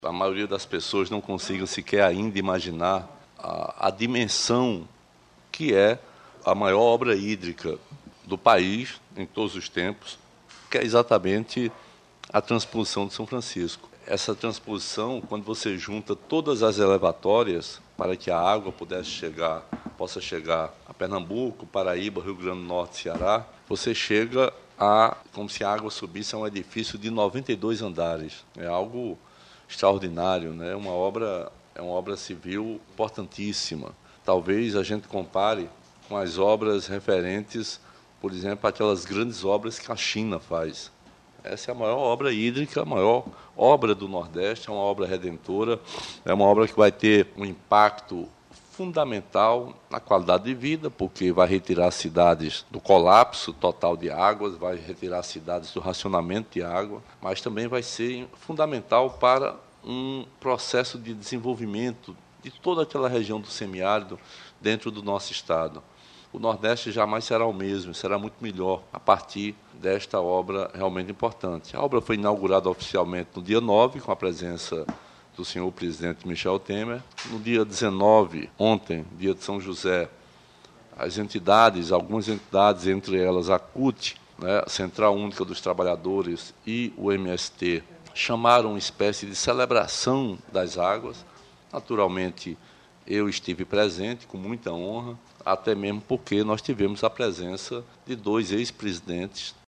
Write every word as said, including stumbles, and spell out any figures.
A maioria das pessoas não consiga sequer ainda imaginar a, a dimensão que é a maior obra hídrica do país em todos os tempos, que é exatamente a transposição de São Francisco. Essa transposição, quando você junta todas as elevatórias para que a água pudesse chegar, possa chegar a Pernambuco, Paraíba, Rio Grande do Norte, Ceará, você chega a como se a água subisse a um edifício de noventa e dois andares. É algo extraordinário, né? Uma obra, é uma obra civil importantíssima. Talvez a gente compare com as obras referentes, por exemplo, aquelas grandes obras que a China faz. Essa é a maior obra hídrica, a maior obra do Nordeste, é uma obra redentora, é uma obra que vai ter um impacto fundamental na qualidade de vida, porque vai retirar as cidades do colapso total de águas, vai retirar as cidades do racionamento de água, mas também vai ser fundamental para um processo de desenvolvimento de toda aquela região do semiárido dentro do nosso estado. O Nordeste jamais será o mesmo, será muito melhor a partir desta obra realmente importante. A obra foi inaugurada oficialmente no dia nove, com a presença do senhor presidente Michel Temer. No dia dezenove, ontem, dia de São José, as entidades, algumas entidades, entre elas a C U T, né, a Central Única dos Trabalhadores, e o M S T, chamaram uma espécie de celebração das águas. Naturalmente, eu estive presente com muita honra, até mesmo porque nós tivemos a presença de dois ex-presidentes